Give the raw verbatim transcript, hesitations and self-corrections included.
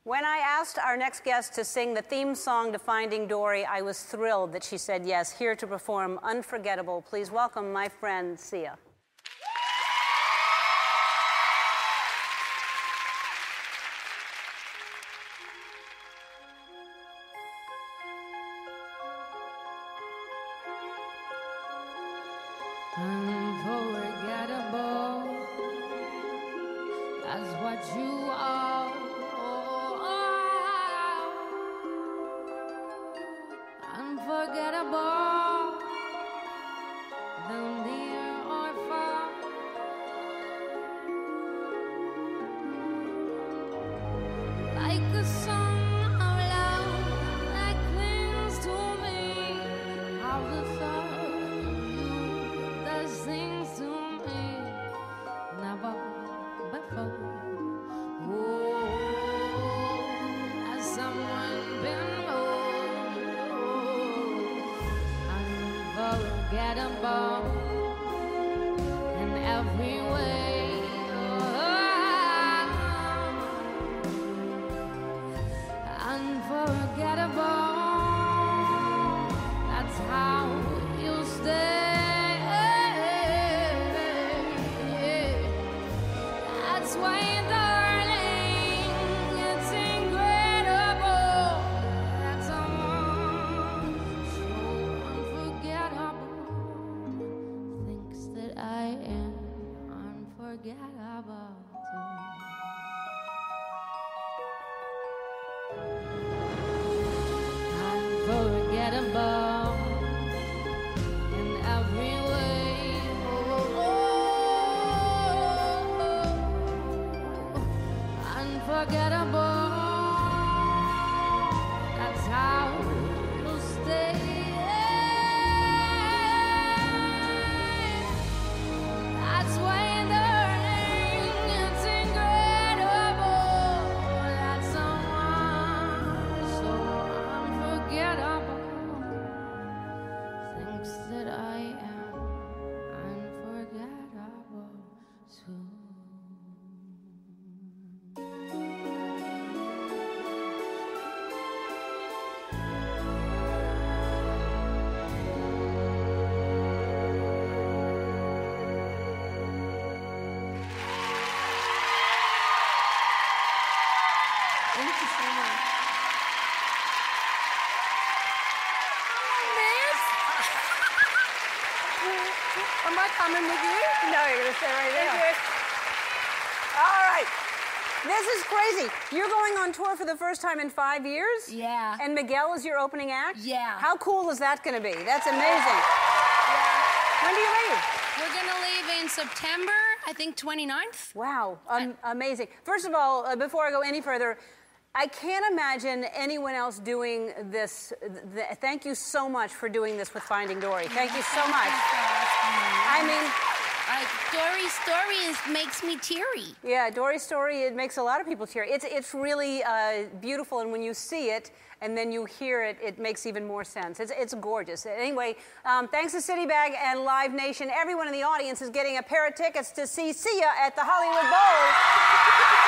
When I asked our next guest to sing the theme song to Finding Dory, I was thrilled that she said yes, here to perform Unforgettable. Please welcome my friend, Sia. Unforgettable, that's what you are. Unforgettable, though near or far. Like a song of love that clings to me. How the thought of you does things to me never before. Oh, has someone been unforgettable in every way. Oh, unforgettable, that's how you stay. That's why, darling, it's incredible that someone so unforgettable thinks that I am unforgettable too. Unforgettable in every way. Oh, unforgettable, that's how you stay. That's why, darling, it's incredible that someone so unforgettable thinks that I am unforgettable too. Thank you so much. Am I coming with you? No, you're going to stay right there. Thank you. All right. This is crazy. You're going on tour for the first time in five years? Yeah. And Miguel is your opening act? Yeah. How cool is that going to be? That's amazing. Yeah. When do you leave? We're gonna leave in September, I think twenty-ninth. Wow, um, amazing. First of all, uh, before I go any further, I can't imagine anyone else doing this. Th thank you so much for doing this with Finding Dory. Thank you so much. I mean, Like, Dory's story is, makes me teary. yeah, Dory's story, it makes a lot of people teary. It's, it's really uh, beautiful, and when you see it and then you hear it, it makes even more sense. It's, it's gorgeous. Anyway, um, thanks to CityBag and Live Nation, everyone in the audience is getting a pair of tickets to see Sia at the Hollywood Bowl.